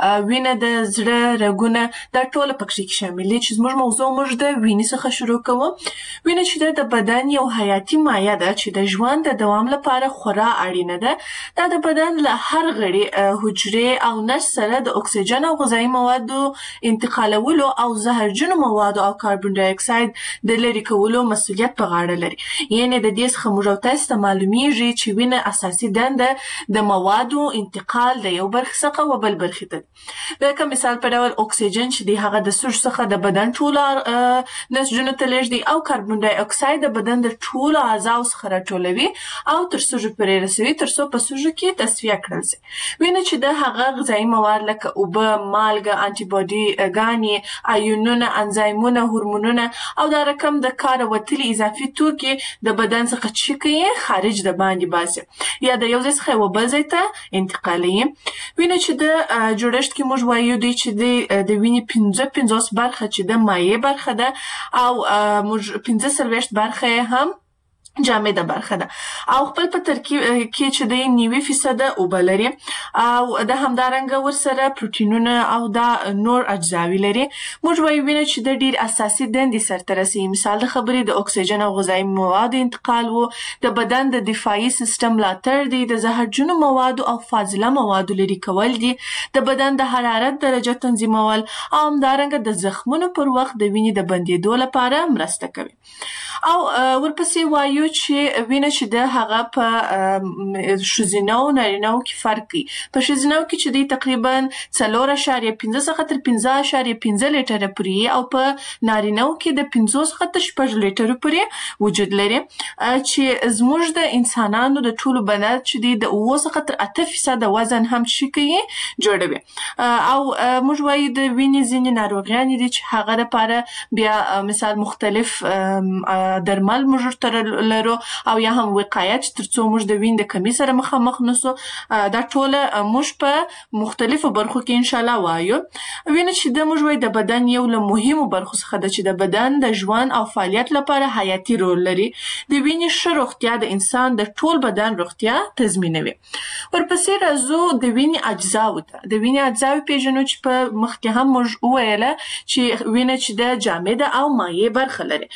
وینه د زړه رګونه دا ټول پکې شامل دي. چې زموږ موضوع موږ د وینې څخه شروع کوو. وینه چې د بدن یو حیاتي مایع ده چې د ژوند د دوام لپاره خورا اړینه ده. دا د بدن له هر غړي حجرې او نسج سره د اکسیجن او غذایي موادو انتقالولو او زهرجنو موادو او کاربن ډای اکساید د لرې کولو مسؤلیت په غاړه لري. یعنې د دې څخه موږ او تاسو ته معلومیږي چې وینه اساسي دنده د موادو انتقال د یو برخې څخه و بل برخې ته. لکه مثال په ډول اکسیجن چې دی هغه د سږو څخه د بدن ټولو نسجونو ته لیږدي او کاربن ډای اکساید د بدن د ټولو اعضاو څخه راټولوي او تر سږو پورې رسوي تر څو په سږو کې تصفیه کړل شي. وینه چې د هغه غذایي مواد لکه اوبه، مالګه، انټي باډي ګانې، آیونونه، انزایمونه، هورمونونه او دا رقم د کار وتلي اضافي توکي د بدن څخه چې کوي خارج د باندې باسي یا د یو ځای څخه بل ځای ته انتقالوي. وینه چې د جوړښت کې موږ وایو دی چې د وینې 50 برخه چې د مایع برخه ده او موږ 45 برخه هم جامده برخه ده او خپل په ترکیب کې چې د 90% اوبه لري او د همدارنګه ورسره پروتینونه او دا نور اجزاوي لري. موږ وایو وینه چې د ډیر اساسي دندې سرته رسوي. مثال د خبرې د اکسیجن او غذایي موادو انتقال وو، د بدن د دفاعي سیستم ملاتړ دی، د زهرجنو موادو او فاضله موادو لرې کول دي، د بدن د حرارت درجه تنظیمول او همدارنګه د زخمونو پر وخت د وینې د بندېدو لپاره مرسته کوي. او ورپسې وایو چې وینه چې د هغه په ښځینه او نارینه کې فرق کوي. په ښځینه کې چې دی تقریبا 4.5 څخه تر 5.5 لیټره پورې او په نارینه کې د 5 څخه تر 6 لیټره پورې وجود لري چې زموږ د انسانانو د ټولو بدن چې دی د 9 څخه تر 8% وزن هم شي کوي جوړوي. او موږ وایو د وینې ځینې ناروغیان دي چې هغه لپاره بیا مثال مختلف درمل موږ تر لرو او یا هم وقایه چې ترڅو موږ د وینې د کمی سره مخامخ نسو. دا ټول موږ په مختلفو برخو کې ان شاء الله وایو. وینه چې د موږ وایو د بدن یو له مهمو برخو څخه ده چې د بدن د ژوند او فعالیت لپاره حیاتي رول لري. د وینې ښه روغتیا د انسان د ټول بدن روغتیا تضمینوي. ورپسې راځو د وینې اجزاو ته. د وینې اجزاوې پیژنو چې په مخکې هم موږ وویله چې وینه چې د جامده او مایع برخه لري.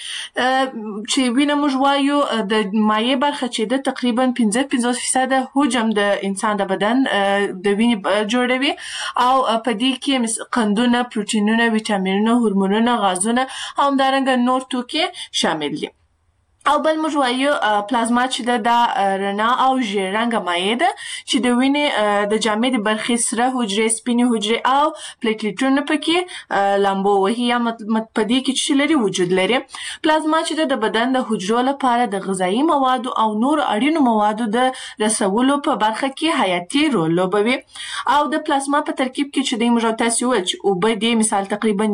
چې وینه موږ وایو د مایع برخه چې د تقریبا 55% حجم د انسان د بدن د وینې جوړوي او په دې کې قندونه، پروتینونه، ویټامینونه، هورمونونه، غازونه او همدارنګه نور توکي شامل دي. او بل موږ وایو پلازما چې د رڼا او ژیړ رنګه مایع ده چې د وینې د جامدې برخې سره حجرې، سپینې حجرې او پلیټلیټونه پکې لامبو وهي یا په دې کې چې لري وجود لري. پلازما چې د بدن د حجرو لپاره د غذایي موادو او نور اړینو موادو د رسولو په برخه کې حیاتي رول لوبوي. او د پلازما په ترکیب کې چې د موږ تاسو وایو چې اوبه دي مثال تقریبا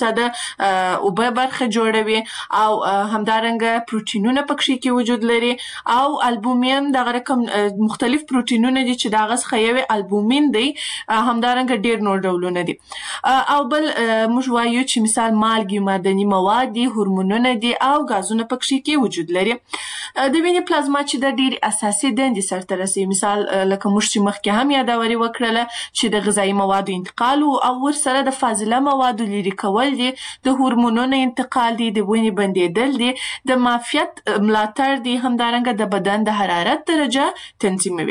90% اوبه برخه جوړوي او همدارنګه پروتین پروتینونه پکې کې وجود لري او البومین دغه رقم مختلف پروتینونه دي چې دغه څخه یو البومین دی همدارنګه ډیر نور ډولونه دي او بل موږ وایو چې مثال مالګې معدني مواد دي هورمونونه دي او غازونه پکې کې وجود لري د وینې پلازما چې د ډیر اساسي دندې سرته رسوي مثال لکه موږ چې مخکې هم یادوري وکړله چې د غذایي موادو انتقال او ورسره د فاضله موادو لرې کول دي د هورمونونو انتقال دي د وینې بندیدل دي د معافیت ملاتړ دي همدارنګه د بدن د حرارت درجه تنظیموي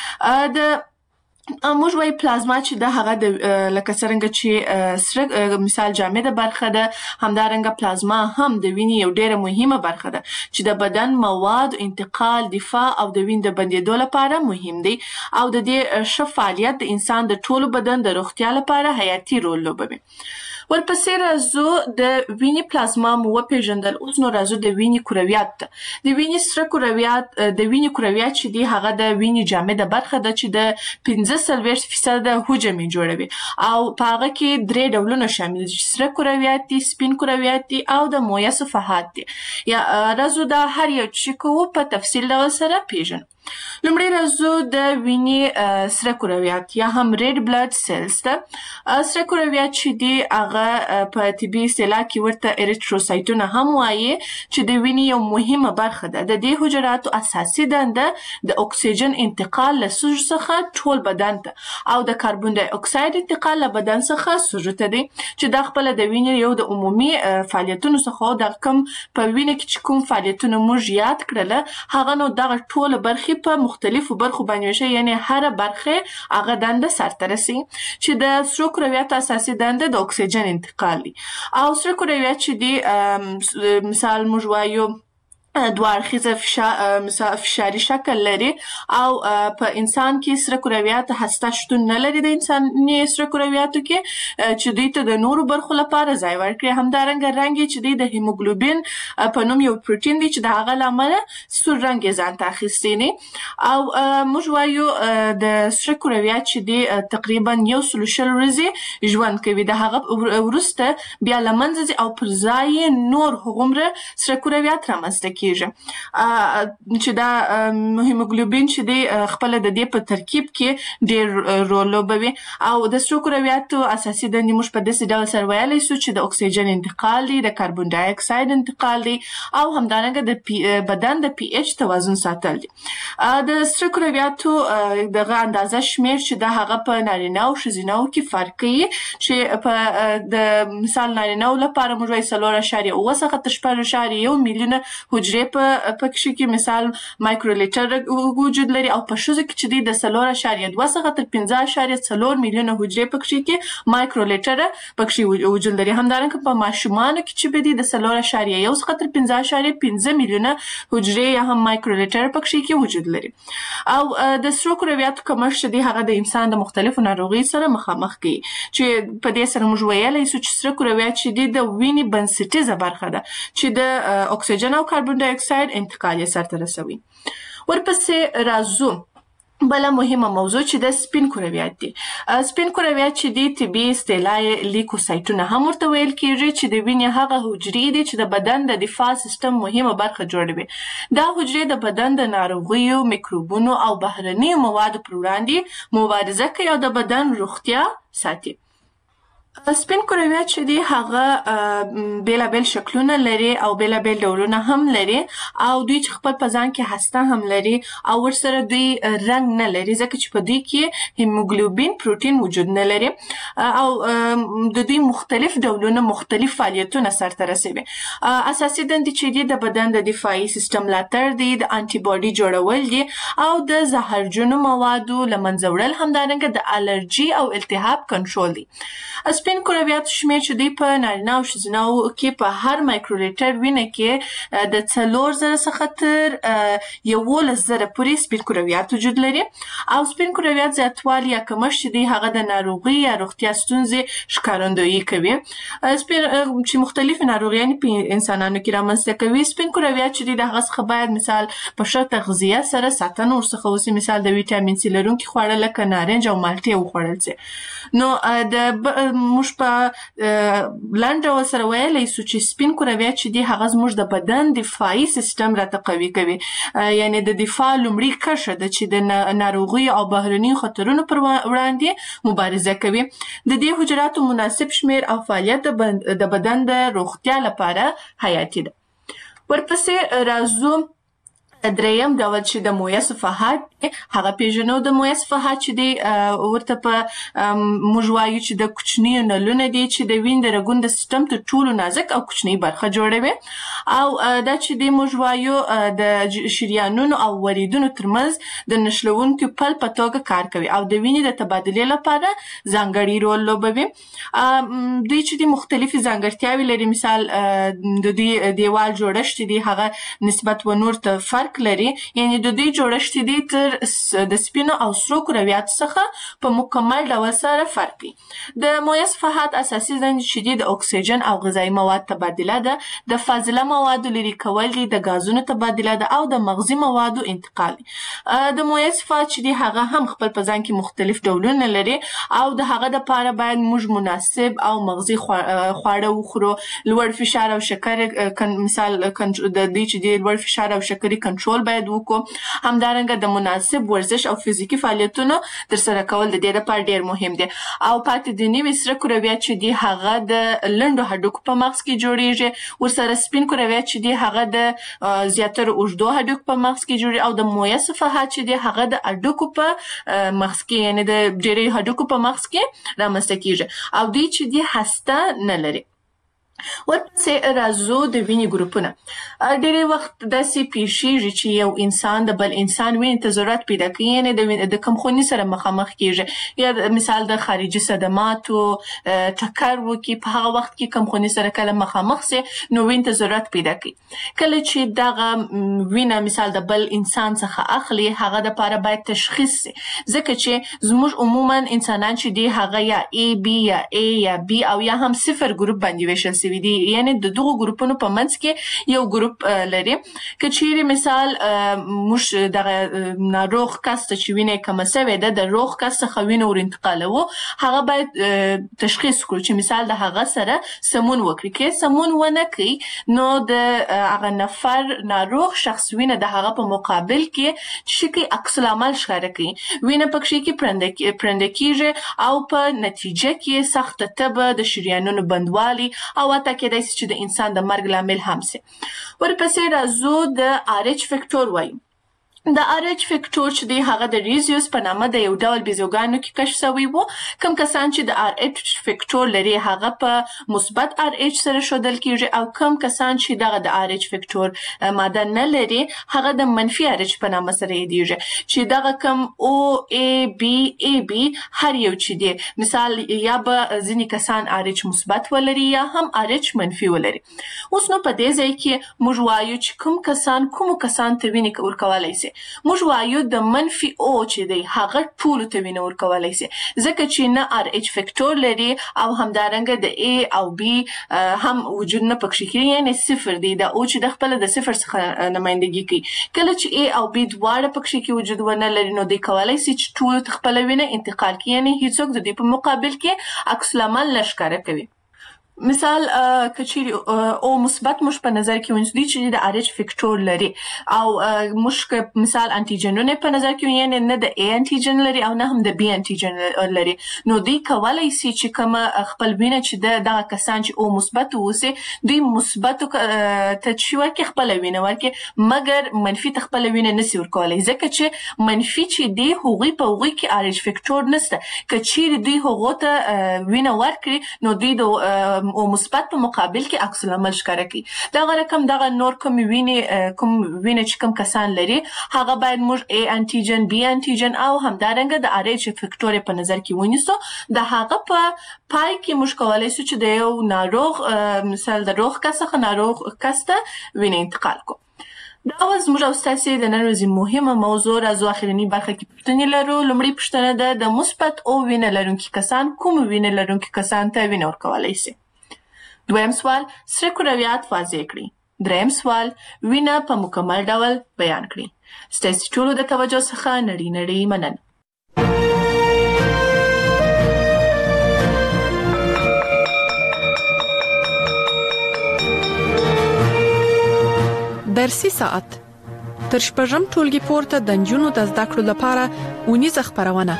د موږ وایي پلازما چې د هغه د لکه څرنګه چې سره مثال جامده برخه ده همدارنګه پلازما هم د وینې یو ډیره مهمه برخه ده چې د بدن مواد انتقال دفاع او د وینې د بندیدو لپاره مهم دی او د دې ښه فعالیت د انسان د ټولو بدن د روغتیا لپاره حیاتي رول لوبوي ورپسې راځو د وینې پلازما مو وپېژندل اوس نو راځو د وینې کرویات ته د وینې سره کرویات د وینې کرویات چې دي هغه د وینې جامده برخه ده چې د 45% حجم جوړوي او په هغه کې درې ډولونه شامل دي سره کرویات دي سپین کرویات دي او د مویه صفحات دي یا راځو د هر یو چې کوو په تفصیل ډول سره پیژنو لومړی راځو د وینې سره کرویات یا هم ریډ بلډ سیلز ته. سره کرویات چې دي هغه په طبي اصطلاح کې ورته اریتروسایټونه هم وایي چې د وینې یو مهمه برخه ده. د دې حجراتو اساسي دنده د اکسیجن انتقال له سږو څخه ټول بدن ته او د کاربن ډای اکساید انتقال له بدن څخه سږو ته دی چې دا خپله د وینې یو د عمومي فعالیتونو څخه د کوم په وینه کې چې کوم فعالیتونه موږ یاد کړله هغه نو دغه ټول برخې په مختلفو برخو باندې ویشي، یعنی هر برخه هغه دنده سرته رسي چې د سرو کرویاتو اساسي دنده د اکسیجن انتقال دی. او سره کرویات چې دی مثال موږ وایو دوه اړخیزه فشاري شکل لري او په انسان کې سره کرویات هسته شتون نه لري د انساني سره کرویاتو کې چې دوی ته د نورو برخو لپاره ځای ورکړي. همدارنګه رنګ یې چې دی د هیموګلوبین په نوم یو پروټین دی چې د هغه له امله سور رنګ یې ځان ته اخیستی دی. او موږ وایو د سره کرویات چې دی تقریبا 120 ورځې ژوند کوي، د هغه وروسته بیا له منځه ځي او پر ځای یې نور هغومره سره کرویات رامنځته کېږي چې دا هیموګلوبین چې دی خپله د دې په ترکیب کې ډېر رول لوبوي. او د سرو کرویاتو اساسي دندې موږ په داسې ډول سره ویلی سو چې د اکسیجن انتقال دی، د کاربن ډای اکساید انتقال دی او همدارنګه د بدن د پی ایچ توازن ساتل دي. د سرو کرویاتو دغه اندازه شمیر چې د هغه په نارینه او ښځینه کې فرق کوي چې په د مثال نارینه لپاره موږ وایو 4.9 څخه 6.1 میلیونه حجرې په پکې کې مثال مایکرولیټر وجود لري او په ښځو کې چې دی د 4.2 څخه تر 15.4 میلیونه حجرې پکې کې مایکرولیټر پکې وجود لري. همدارنګه په ماشومانو کې چې دی د 4.1 څخه تر 15.5 میلیونه حجرې یا هم مایکرولیټر پکې کې وجود لري. او د سرو کرویاتو کمښت چې دی هغه د انسان د مختلفو ناروغیو سره مخامخ کوي چې په دې سره موږ ویلی سو چې سره کرویات چې دی د وینې بنسټیزه برخه ده چې د اکسیجن او کاربن ډای اکساید انتقال یې سرته رسوي. ورپسې راځو بله مهمه موضوع چې د سپین کرویات دي. سپین کرویات چې دي طبي اصطلاح یې لیکوسایټونه هم ورته ویل کېږي چې د وینې هغه حجرې دي چې د بدن د دفاع سیستم مهمه برخه جوړوي. دا حجرې د بدن د ناروغیو، میکروبونو او بهرنیو موادو پر وړاندې مبارزه کوي او د بدن روغتیا ساتي. سپین کرویات چې دي هغه بیلابیل شکلونه لري او بیلابیل ډولونه هم لري او دوی چې خپل په ځان کې هسته هم لري او ورسره دوی رنګ نه لري ځکه چې په دوی کې هیموګلوبین پروټین وجود نه لري او د دوی مختلف ډولونه مختلف فعالیتونه سرته رسوي. اساسي دندې چې دي د بدن د دفاعي سیستم ملاتړ دي، د انټي باډي جوړول دي او د زهرجنو موادو له منځه وړل، همدارنګه د الرجي او التهاب کنټرول دي. سپین کرویاتو شمیر چې دوی په نارینه او ښځینه کې په هر مایکرولیټر وینه کې د 4,000 څخه تر 11,000 پورې سپین کرویات وجود لري. او سپین کرویات زیاتوالی یا کمښت چې دی هغه د ناروغي یا روغتیا ستونزې ښکارندویي کوي. سپین چې مختلفې ناروغیانې په انسانانو کې رامنځته کوي. سپین کرویات چې دی د هغه څخه باید مثال په ښه تغذیه سره ساتنه ورڅخه وسي، مثال د ویټامین سي لرونکي خواړه لکه نارنج او مالټې وخوړل سي. نو موږ په لنډ ډول سره ویلی سو چې سپین کرویات چې دي هغه زموږ د بدن دفاعي سیستم راته قوي کوي، یعنی د دفاع لومړۍ کرښه ده چې د ناروغیو او بهرنیو خطرونو پر وړاندې مبارزه کوي. د دې حجراتو مناسب شمیر او فعالیت د بدن د روغتیا لپاره حیاتي ده. ورپسې راځو دریم ډول چې د مویه صفحات هغه پیژنو. د مویه صفحات چې دی ورته په موږ وایو چې د کوچنیو نلونه دي چې د وینې د رګونو د سیستم تر ټولو نازک او کوچنۍ برخه جوړوي او دا چې دی موږ وایو د شریانونو او وریدونو ترمنځ د نښلوونکي پل په توګه کار کوي او د وینې د تبادلې لپاره ځانګړی رول لوبوي. دوی چې دی مختلفې ځانګړتیاوې لري، مثال د دوی دیوال جوړښت دی هغه نسبت و نور ته فرق لري، یعنی د دوی جوړښت دی تر د سپینو او سرو کرویاتو څخه په مکمل ډول سره فرق کوي. د مویه صفحات اساسي دندې چې دي د اکسیجن او غذایي مواد تبادله ده، د فاضله موادو لرې کول دي، د غازونو تبادله ده او د مغذي موادو انتقال دي. د مویه صفحات چې دي هغه هم خپل په ځان کې مختلف ډولونه لري او د هغه دپاره باید موږ مناسب او مغذي خواړه وخورو. لوړ فشار او شکر مثال د دې چې دی لوړ فشار او شکرې کنټرول کنټرول باید وکړو. همدارنګه د مناسب ورزش او فزیکي فعالیتونو ترسره کول د دې لپاره ډیر مهم دي. او پاتې د نوي سره کرویات چې دي هغه د لنډو هډوکو په مغز کې جوړیږي. ورسره سپین کرویات چې دي هغه د زیاتره اوږدو هډوکو په مغز کې جوړیږي او د مویه صفحات چې دي هغه د هډوکو په مغز کې یعنی د ډیری هډوکو په مغز کې رامنځته کیږي او دوی چې دي هسته نه لري. ورپسې راځو د وینې ګروپونه. ډېری وخت داسې پیښیږي چې یو انسان د بل انسان وینې ته ضرورت پیدا کوي یعنې د کمخوني سره مخامخ کیږي یا مثال د خارجي صدماتو ټکر وکړي په هغه وخت کې کمخوني سره کله مخامخ سي نو وینې ته ضرورت پیدا کوي. کله چې دغه وینه مثال د بل انسان څخه اخلي هغه د لپاره باید تشخیص سي ځکه چې زموږ عموما انسانان چې دي هغه یا A B یا A یا B او یا هم صفر ګروپ باندې ویشل سوي دي یعنی د دغو ګروپونو په منځ کې یو ګروپ لري. که چیرې مثال موږ دغه ناروغ کس ته چې وینه کمه سوې ده د روغ کس څخه وینه ور انتقالوو هغه باید تشخیص کړو چې مثال د هغه سره سمون وکړي. که سمون ونه کړي نو د هغه نفر ناروغ شخص وینه د هغه په مقابل کې چې کوي عکس العمل ښکاره کوي. وینه پکې کې پرنده کیږي او په نتیجه کې سخت تبه د شریانونو بندوالي او حتی کېدای شي چې د انسان د مرګ لامل هم سي. ورپسې راځو د RH فکټور وایو. د RH فکټور چې دی هغه د ریزیوس په نامه د یو ډول بیزوګانو کې کشف شوی وو. کوم کسان چې د RH فکټور لري هغه په مثبت RH سره ښودل کیږي او کوم کسان چې دغه د RH فکټور ماده نه لري هغه د منفي RH په نامه سره یادیږي چې دغه کوم OAB هر یو چې دی مثال یا به ځینې کسان RH مثبت ولري یا هم RH منفي ولري. اوس نو په دې ځای کې موږ وایو چې کوم کسان ته وینې ورکولی سي. موږ وایو د منفي او چې دی هغه ټولو ته وینه ورکولی سي ځکه چې نه RH فکټور لري او همدارنګه د A او B هم وجود نه پکې کوي یعنی صفر دی. د او چې د خپل د صفر څخه نمایندګي کوي. کله چې A او B دواړه پکې کې وجود ونه لري نو دی کولی سي چې ټولو ته خپل وینه انتقال کړي یعنی هیڅوک د دې په مقابل کې عکس العمل نه ښکاره کوي. مثال که چیرې او مثبت موږ په نظر کې ونیسو چې د RH فکټور لري او موږ مثال انټیجنونه په نظر کې یعنی نه د A انټیجن لري او نه هم د B انټیجن لري نو دوی کولی سي چې کوم خپل وینه چې دغه کسان چې او مثبت اوسي دوی مثبت ته چې ورکړي خپل وینه ورکړي مګر منفي ته خپل وینه نشي ورکولی ځکه چې منفي چې دی هغوی په هغوی کې RH فکټور نشته. که چیرې دوی هغو ته وینه ورکړي نو دوی د او مثبت په مقابل کې عکس العمل ښکاره کوي. دغه رقم دغه نور کوم وینه چې کوم کسان لري هغه باید موږ A انټیجن B انټیجن او همدارنګه د RH فکټور په نظر کې ونیسو. د هغه په پای کې موږ کولی شو چې د یو ناروغ مثال د روغ کس څخه ناروغ کس ته وینه انتقال کړو. دا زموږ او ستاسې د نن ورځې مهمه موضوع. راځو اخرنۍ برخه کې پوښتنې لرو. لومړۍ پوښتنه ده د مثبت او وینه لرونکي کسان کوم وینه لرونکي کسان ته وینه ورکولی سي. دویم سوال سره کرویات واضح کړئ. دریم سوال وینه په مکمل ډول بیان کړئ. ستاسې ټولو د توجه څخه نړۍ مننه. درسي ساعت تر شپږم ټولګي پورته د نجونو د زده کړو لپاره اونیزه خپرونه.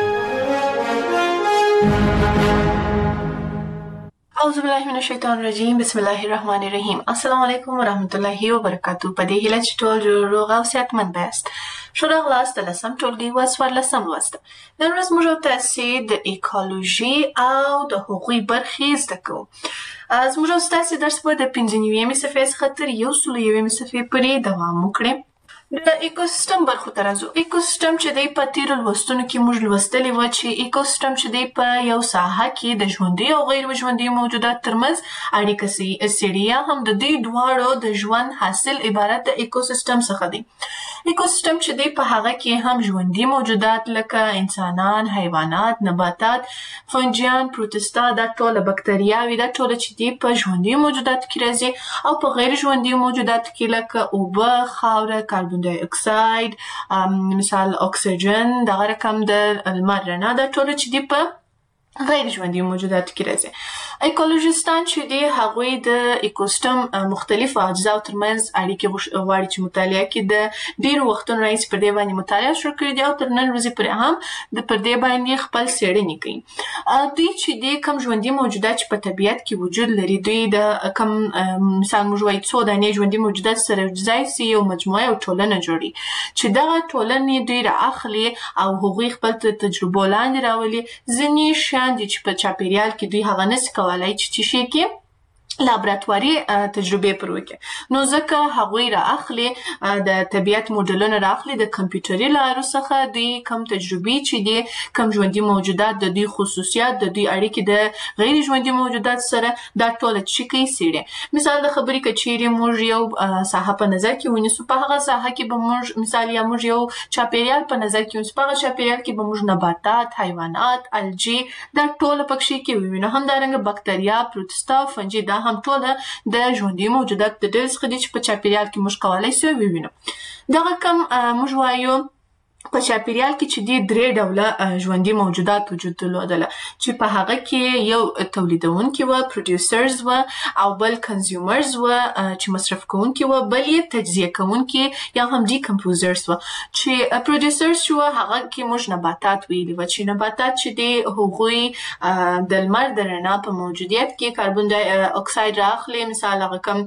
اعوذ بالله من الشیطان الرجیم بسم الله الرحمن الرحیم. السلام علیکم ورحمت الله وبرکاتو. په دې هیله چې ټول روغ او صحتمند یاست. ښه راغلاست د لسم ټولګي و څوارلسم لوست. نن ورځ موږ او تاسې د ایکولوژي او د هغوی برخې زده کوو. زموږ او ستاسې درس به د 95مې صفحې څخه تر 101مې صفحې پورې دوام وکړي. د ایکوسیستم برخو ته راځو. ایکوسیستم چې دی په تیرو لوستونو کې موږ لوستلي وه چې ایکوسیستم چې دی په یو ساحه کې د ژوندي او غیر ژوندي موجودات ترمنځ اړیکه څېړي یا هم د دوی دواړو د ژوند حاصل عبارت د ایکوسیستم څخه دی. ایکوسیستم چې دی په هغه کې هم ژوندي موجودات لکه انسانان، حیوانات، نباتات، فنجیان، پروتستا، دا ټوله بکتریاوې دا ټوله چې دی په ژوندي موجوداتو کې راځي او په غیر ژوندي موجوداتو کې لکه اوبه، خاوره، کاربن ډای اکساید، مثال اکسیجن، دغه رقم د لمر رڼا دا ټوله چې دی په غیر ژوندي موجوداتو کې راځي. ایکولوژیستان چې دی هغوی د ایکوسیستم مختلفو اجزاو ترمنځ اړیکې غواړي چې مطالعه کړي. د ډېرو وختونو راهیسې پر دې باندې مطالعه شروع کړې دي او تر نن ورځې پورې هم پر دې باندې خپل څېړنې کوي. دوی چې دی کوم ژوندي موجودات چې په طبیعت کې وجود لري، دوی د کوم مثال موږ وایو څو دانې ژوندي موجودات سره یوځای سي یو مجموعه یو ټولنه جوړي چې دغه ټولنې دوی رااخلي او هغوی خپل تجربو لاندې راولي. ځینې شیان دي چې په چاپیریال کې دوی هغه نسي کولای چې شي کې لابراتواري تجربې پر وکړي، نو ځکه هغوی رااخلي د طبیعت موډلونه رااخلي د کمپیوټري لارو څخه دوی کوم تجربې چې دي کوم ژوندي موجودات د دوی خصوصیات د دوی اړیکې د غیر ژوندي موجودات سره دا ټوله چې کوي څېړي. مثال د خبرې که چیرې موږ یو ساحه په نظر کې ونیسو، په هغه ساحه کې به موږ مثال یا موږ یو چاپیریال په نظر کې ونیسو، په هغه چاپیریال کې به موږ نباتات، حیوانات، الجی دا ټوله پکښې کې ووینو. همدارنګه بکتریا، پروتستا، فنجي دا هم ټوله د ژوندي موجودات د ډلې څخه دي چې په چاپیریال کې موږ کولی سو ووینو. دغه کم موږ وایو په چاپیریال کې چې دی درې ډوله ژوندي موجودات وجود درلودله چې په هغه کې یو تولیدونکي و، پروډیوسرز و، او بل کنزیومرز و چې مصرف کوونکي و، بل یې تجزیه کوونکي یا هم ډیکمپوزرز و. چې پروډیوسرز چې و هغه کې موږ نباتات ویلي و چې نباتات چې دی هغوی د لمر د رڼا په موجودیت کې کاربن ډای اکساید رااخلي، مثال هغه کم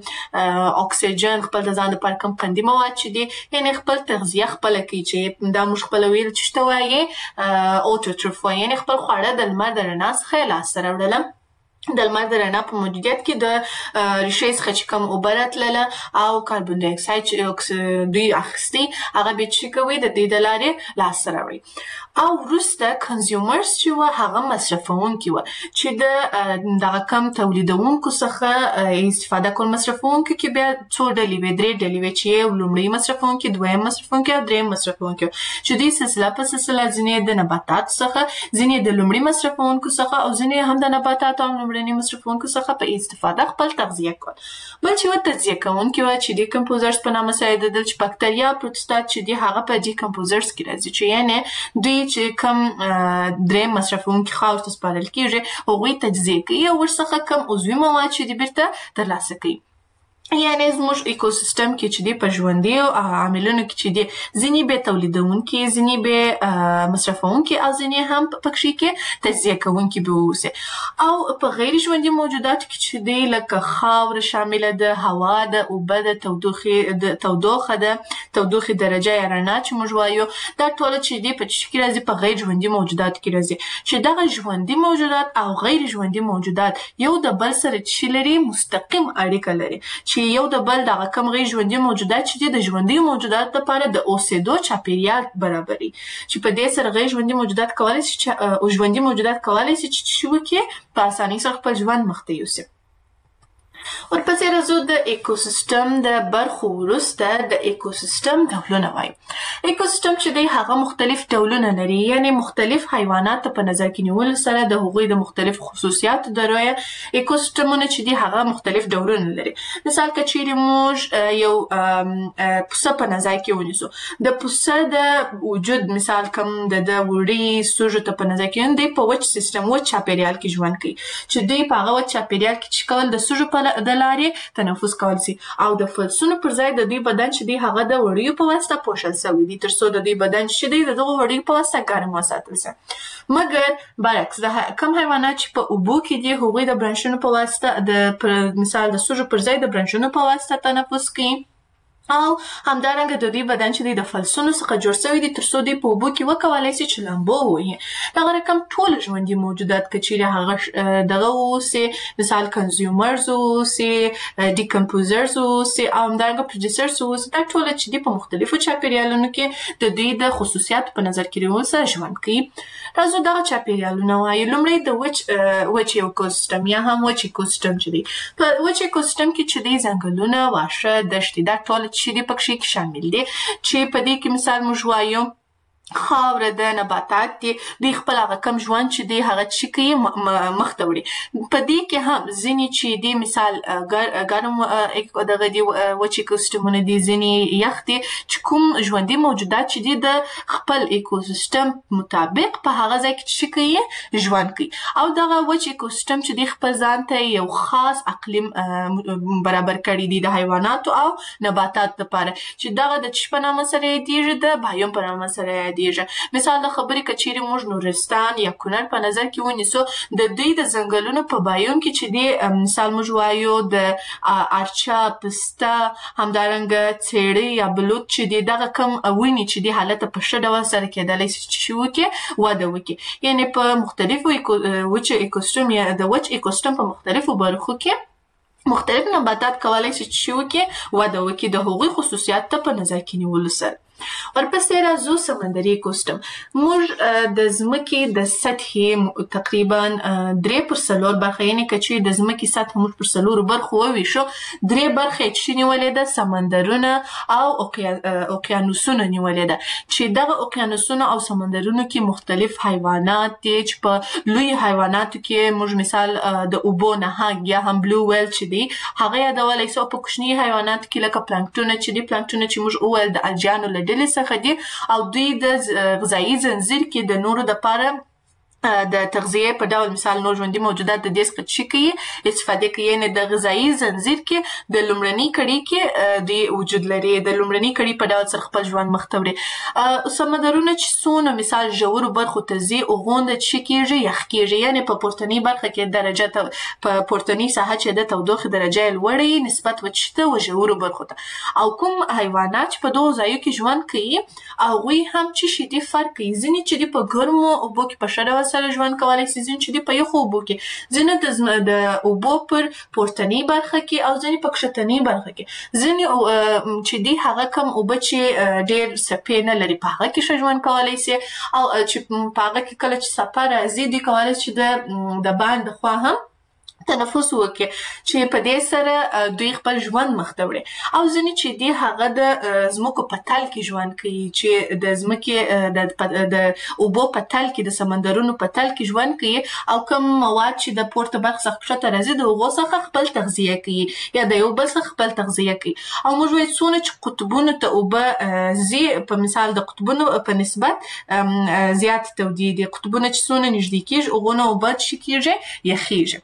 اکسیجن خپل د ځان لپاره کم قندي مواد چې دی یعنې خپل تغذیه خپله کوي چې دا موږ خپله ویل چې شته وایي اوټوټروف وایي، یعنې خپل خواړه د لمر د رڼا څخه یې لاسته راوړله. د لمر د رڼا په موجودیت کې د ریښې څخه چې کوم اوبه راتلله او کاربن ډای اکساید چې دوی اخیستي هغه بیا چې کوي د دې د لارې لاسته راوړي. او وروسته کنزیومرز چې و هغه مصرفونکي و چې د دغه کم تولیدونکو څخه استفاده کول. مصرفونکو کې بیا څو ډلې وې، درې ډلې وې چې یو لومړی مصرفونکي، دویم مصرفونکي او دریم مصرفونکي چې دوی سلسله په سلسله ځینې د نباتاتو څخه، ځینې د لومړي مصرفونکو څخه او ځینې هم د نباتاتو او لومړني مصرفونکو څخه په استفاده خپل تغذیه کول. بل چې و تجزیه کوونکي و چې ډیکمپوزرز په نامه سره یادېدل چې بکتریا، پروتستا چې دي هغه په ډیکمپوزرز کې راځي چې یعنې دوی چې کوم دریم مصرفونکي خاورې ته سپارل کېږي هغوی تجزیه کوي او ورڅخه کوم عضوي مواد چې دي بیرته ترلاسه کوي. یعنې زموږ ایکوسیستم کې چې دی په ژوندي عاملونو کې چې دی ځینې به تولیدونکي، ځینې به مصرفونکي او ځینې هم پکښې کې تجزیه کوونکي به واوسي. او په غیر ژوندي موجوداتو کې چې دی لکه خاوره شامله ده، هوا ده، اوبه ده، تودوخه ده، تودوخې درجه یا رڼا چې موږ وایو، دا ټوله چې دی په څه کې راځي په غیر ژوندي موجوداتو کې راځي. چې دغه ژوندي موجودات او غیر ژوندي موجودات یو د بل سره چې لري مستقیم اړیکه لري، چې یو د بل دغه کم غیر ژوندي موجودات چې دي د ژوندي موجودات لپاره د اوسېدو چاپیریال برابري، چې په دې سره غیر ژوندي موجودات کولی شي چې ژوندي موجودات کولی شي چې وکړي په اسانۍ سره خپل ژوند مخ ته یوسي. ورپسې راځو د ایکوسیستم د برخو وروسته د ایکوسیستم ډولونه وایو. ایکوسیستم چې دی هغه مختلف ډولونه لري، یعنې مختلف حیوانات په نظر کې نیولو سره د هغوی د مختلف خصوصیاتو د رایه ایکوسیستمونه چې دی هغه مختلف ډولونه لري. مثال که چیرې موږ یو پسه په نظر کې ونیسو، د پسه د وجود مثال کوم د وړي سوژو ته په نظر کې ونیسو، دوی په وچ سیستم وچ چاپیریال کې ژوند کوي چې دوی په هغه وچ چاپیریال کې چې کول د سوژو په د لارې تنفس کول سي او د فلسونو پر ځای د دوی بدن چې دی هغه د وړیو په واسطه پوښل شوی دی تر څو د دوی بدن چې دی د دغه وړیو په واسطه ګرم وساتل سي. مګر برعکس د کوم حیوانات چې په اوبو کې دي هغوی د برانشونو په واسطه د مثال د سوژو پر ځای د برانشونو په واسطه تنفس کوي او همدارنګه د دوی بدن چې دی د فلسونو څخه جوړ شوی دی تر څو دوی په اوبو کې وکولی سي چې لامبو ووهي. دغه رقم ټول ژوندي موجودات که چیرې هغه دغه واوسي، مثال کنزیومرز واوسي، ډیکمپوزرز واوسي او همدارنګه پروډیوسرز واوسي، دا ټوله چې دي په مختلفو چاپیریالونو کې د دوی د خصوصیاتو په نظر کې نیولو سره ژوند کوي. راځو دغه چاپیریالونه وایو. لومړی د وچ ایکوسیستم یا هم وچ ایکوسیستم چې دی. په وچ ایکوسیستم کې چې دی ځنګلونه، واښه، دښتې دا ټول چې دی پکښې کې شامل دي، چې په دې کې مثال موږ وایو خاوره د نباتات دي دوی خپل هغه کم ژوند چې دی هغه چې کوي مخ ته وړي. په دې کې هم ځینې چې دی مثال ګرم دغه دي وچ ایکوسیستمونه دي، ځینې یخ دي چې کوم ژوندي موجودات چې دي د خپل ایکوسیستم مطابق په هغه ځای کې چې کوي ژوند کوي. او دغه وچ ایکوسیستم چې دی خپل ځان ته یو خاص اقلیم برابر کړی دی د حیواناتو او نباتاتو لپاره چې دغه د چی په نامه سره یادیږي، د بایوم په نامه سره یادیږي. مثال د خبرې کچېرې موږ نورستان یا کونړ په نظر کې ونیسو، د دوی د ځنګلونو په بایوم کې چې دی مثال موږ وایو د ارچا، پسته، همدارنګه څېړۍ یا بلوط چې دی دغه کم ونې چې دی حالت په ښه ډول سره کېدلی شي چې وکړي وده وکړي. یعنې په مختلفو وچ ایکوسیستم یا د وچ ایکوسیستم په مختلفو برخو کې مختلف نباتات کولی شي چې وکړي وده وکړي د هغوی خصوصیات ته په نظر کې نیولو سره. ورپسې راځو سمندري ایکوسیستم. موږ د ځمکې د سطحې تقریبا 3/4 برخه، یعنې که چې د ځمکې سطحه موږ پر 4 برخو وویشو، 3 برخې یې چې نیولې ده سمندرونه او اوقیانوسونه نیولې ده چې دغه اوقیانوسونه او سمندرونو کې مختلف حیوانات دي چې په لوی حیواناتو کې موږ مثال د اوبو نهنګ یا هم بلو ویل چې دی هغه یادولی سو. په کوچني حیواناتو کې لکه پلانکټونه چې دي، پلانکټونه چې موږ وویل د الجیانو له ډلې څخه دي او دوی د غذایي ځنځیر کې د نورو دپاره د تغذیې په ډول مثال نور ژوندي موجودات د دې څخه چې کوي استفاده کوي، یعنې د غذایي ځنځیر کې د لومړنۍ کړۍ کې دوی وجود لري، د لومړنۍ کړۍ په ډول سره خپل ژوند مخ ته وړي. سمندرونه چې څونه مثال ژورو برخو ته ځي هغومره چې کېږي یخ کېږي، یعنې په پورتنۍ برخه کې درجه په پورتنۍ ساحه چې د تودوخې درجه یې لوړه نسبت وچ ته و ژورو برخو ته. او کوم حیوانات چې په دغو ځایو کې ژوند کوي هغوی هم چې شي دي فرق کوي. ځینې چې دي په ګرمو اوبو کې په ښه ډول سره ژوند کولی شي، ځینې چې دي په یخو اوبو کې، ځینې د اوبو پر پورتنۍ برخه کې او ځینې په کښتنۍ برخه کې، ځینې چې دي هغه کم اوبه چې ډېر څپې نه لري په هغه کې ښه ژوند کولی شي، او چې په هغه کې کله چې څپه راځي دوی کولی شي د باندې خوا هم تنفس وکړي چې په دې سره دوی خپل ژوند مخ ته وړي. او ځینې چې دي هغه د ځمکو په تل کې ژوند کوي چې د ځمکې د اوبو په تل کې د سمندرونو په تل کې ژوند کوي او کوم مواد چې د پورته برخه څخه کښته راځي د هغو څخه خپل تغذیه کوي یا د یو بل څخه خپل تغذیه کوي. او موږ وایو څونه چې قطبونو ته اوبه ځي، په مثال د قطبونو په نسبت زیات تودې دي، قطبونه چې څونه نږدې کېږي هغونه اوبه چې کېږي یخېږي.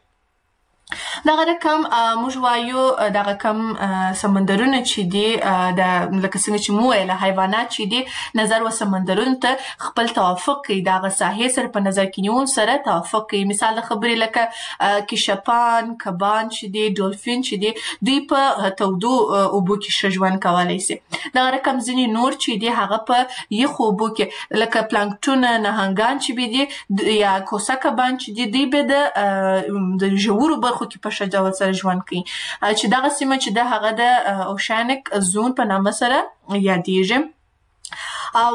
دغه رقم موږ وایو دغه کم سمندرونه چې دي لکه څنګه چې مو ویله حیوانات چې دي نظر و سمندرونو ته خپل توافق کوي، دغه ساحې سره په نظر کې نیول سره توافق کوي. مثال د خبرې لکه کشپان، کبان چې دي، ډولفین چې دي دوی په تودو اوبو کې ښه ژوند کولی شي. دغه رقم ځینې نور چې دي هغه په یخو اوبو کې لکه پلانکټونه، نهنګان چې دي یا کوسه کبان چې دي دوی به د ژورو برخو کې په ښه ډول سره ژوند کوي چې دغه سیمه چې ده هغه د اوشانک زون په نامه سره یادیږي. او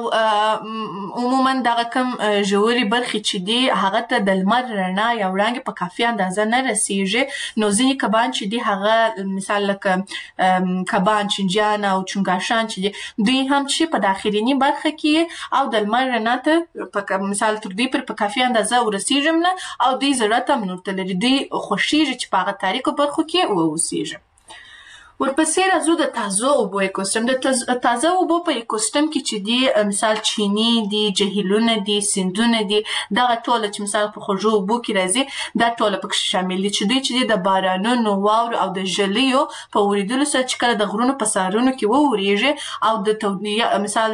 عموما دغه کم ژورې برخې چې دي هغه ته د لمر رڼا یا وړانګې په کافي اندازه نه رسیږي، نو ځینې کبان چې دي هغه مثال لکه کبان چنجیان او چنګاشان چې دي دوی هم چې په داخلینی برخه کې او د لمر رڼا ته مثال تر دوی په کافي اندازه ورسیږي نه او دوی زړه ته منورته لري، دوی خوښیږي چې په هغه تاریکو برخو کې واوسیږي. ورپسې راځو د تازه اوبو ایکوسیستم. د تازه اوبو په ایکوسیستم کې چې دي مثال چینې دي، جهیلونه دي، سیندونه دي، دغه ټوله چې مثال په خوږو اوبو کې راځي دا ټوله پکې شامل دي چې دوی چې دي د بارانونو، واورو او د ژلیو په ورېدلو سره چې کله د غرونو په سرونو کې وورېږي او د مثال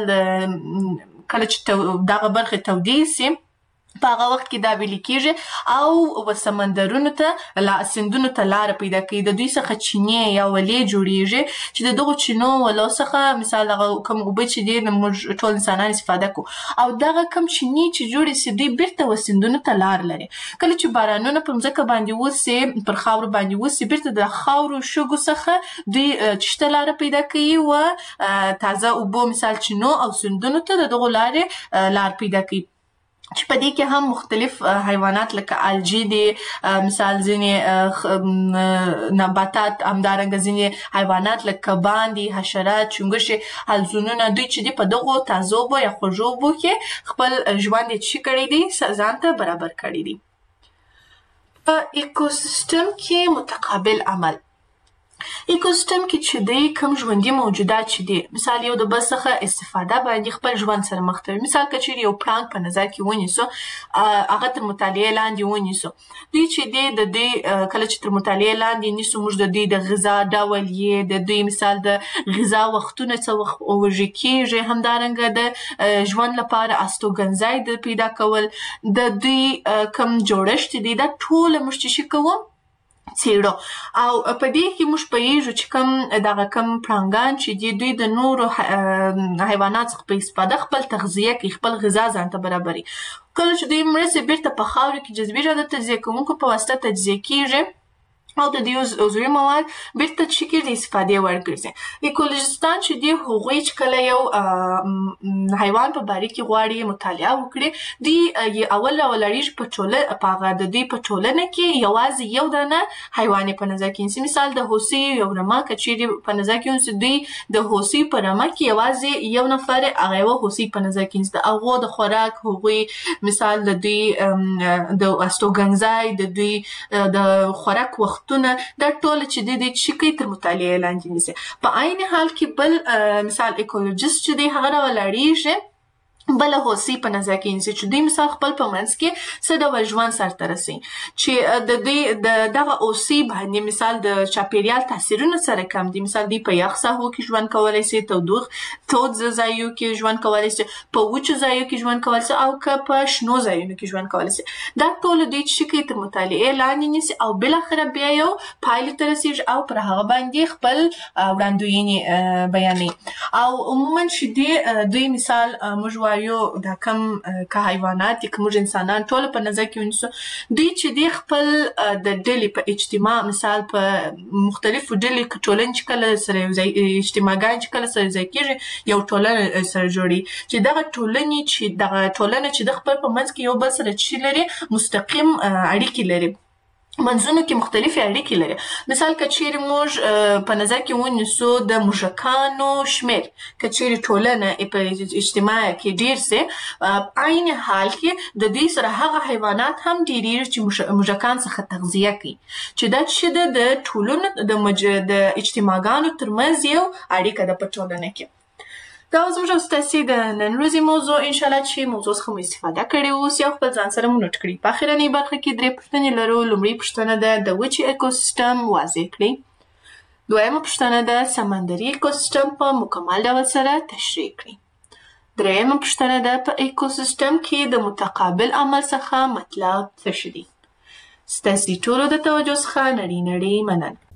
کله چې دغه برخې تودې سي په هغه وخت کې دا ویلې کېږي او سمندرونو ته سیندونو ته لاره پیدا کوي، د دوی څخه چینې یا ولې جوړېږي چې د دغو چینو ولو څخه مثال هغه کوم اوبه چې دي موږ ټول انسانان استفاده کوو او دغه کم چینې چې جوړې سي دوی بیرته و سیندونو ته لار لري. کله چې بارانونه په مځکه باندې وسي، پر خاورو باندې وسي، بیرته د خاورو شګو څخه دوی چشته لاره پیدا کوي و تازه اوبو مثال چینو او سیندونو ته د دغو لارې لار پیدا کوي. چې په دې کې هم مختلف حیوانات لکه الجی دي، مثال ځینې نباتات، همدارنګه ځینې حیوانات لکه کبان دي، حشرات، چونګښې، حلزونونه، دوی چې دي په دغو تازه اوبو یا خوږو اوبو کې خپل ژوند یې څه کړی دی، ځان ته برابر کړی دی. په ایکوسیستم کې متقابل عمل. ایکوسیستم کې چې دی کوم ژوندي موجودات چې دي مثال یو د بل څخه استفاده باندې خپل ژوند سره مخ ته وي. مثال که چیرې یو پړانګ په نظر کې ونیسو، هغه تر مطالعې لاندې ونیسو، دوی چې دی د دوی کله چې تر مطالعې لاندې نیسو موږ د دوی د غذا ډول یې، د دوی مثال د غذا وختونه څه وخت وژل کېږي، همدارنګه د ژوند لپاره استوګنځی د پیدا کول، د دوی کوم جوړښت دی، دا ټوله موږ چې کوو څېړو. او په دې کې موږ پوهېږو چې دغه کوم پړانګان چې دي دوی د نورو حیواناتو څخه په استفاده خپل تغذیه کوي، خپل غذا ځان ته برابروي. کله چې دوی مړه سي بیرته په خاورو کې جذبېږي او د تجزیه کوونکو په واسطه تجزیه کېږي او د دې عضوي مواد بیرته چې کېږي د استفادې وړ ګرځي. ایکولوژیستان چې دي هغوی چې کله یو حیوان په باره کې غواړي مطالعه وکړي، دوی اول اړیږي په دوی په ټولنه کې یوازې یو دانه حیوان په نظر کې نیسي. مثال د هوسۍ یو رمه که چیرې په نظر کې ونیسي، دوی د هوسۍ په رمه کې یوازې یو نفر هغه یوه هوسۍ په نظر کې نیسي. د هغو د خوراک، هغوی مثال د دوی د استوګنځی، د دوی د خوراک وخت دا ټول چې دی چې کوي تر مطالعې لاندې نیسي. په عین حال کې بل مثال ایکولوژیست چې دی هغه راولاړېږي بله هوسۍ په نظر کې نیسي چې دوی مثال خپل په منځ کې څه ډول ژوند سرته رسوي، چې د دوی دغه هوسۍ باندې مثال د چاپېریال تاثیرونه سره کم دي. مثال دوی په یخ ساحو کې ژوند کولی شي، تود ځایو کې ژوند کولی شي، په وچو ځایو کې ژوند کولی شي او که په شنو ځایونو کې ژوند کولی شي. دا ټول دوی چې کوي تر مطالعې لاندې نیسي او بالاخره بیا یو پایلې ته رسېږي او پر هغه باندې خپل وړاندوینې بیانوي. او عموما چې دوی مثال موږ دا کم که حیوانات دي که موږ انسانان ټول په نظر کې ونیسو، دوی چې دی خپل د ډلې په اجتماع مثال په مختلفو ډلې ټولنې چې کله سره اجتماعګان چې کله سره ځای کېږي یو ټولنه سره جوړي، چې دغه ټولنه چې د خپل په منځ کې یو بل سره چې لري مستقیم اړیکې لري، منځونو کې مختلفې اړیکې لري. مثال که چیرې موږ په نظر کې ونیسو د موږکانو شمېر که چیرې ټولنه په اجتماع کې ډېر سي، عین حال کې د دوی سره هغه حیوانات هم ډېرېږي چې موږکان څخه تغذیه کوي، چې دا چې د ټولنو د اجتماعګانو ترمنځ یو اړیکه ده په ټولنه کې. دا زموږ او ستاسې د نن ورځې موضوع انشاءالله چې موضوع څخه مو استفاده کړې اوس یا خپل ځان سره مو نوټ کړي. په اخرنۍ برخه کې 3 پوښتنې لرو. لومړۍ پوښتنه ده د وچې ایکوسیستم واضح کړئ. دویمه پوښتنه ده سمندري ایکوسیستم په مکمل ډول سره تشریح کړئ. دریمه پوښتنه ده په ایکوسیستم کې د متقابل عمل څخه مطلب څه شي دي. ستاسې ټولو د توجه څخه نړۍ مننه.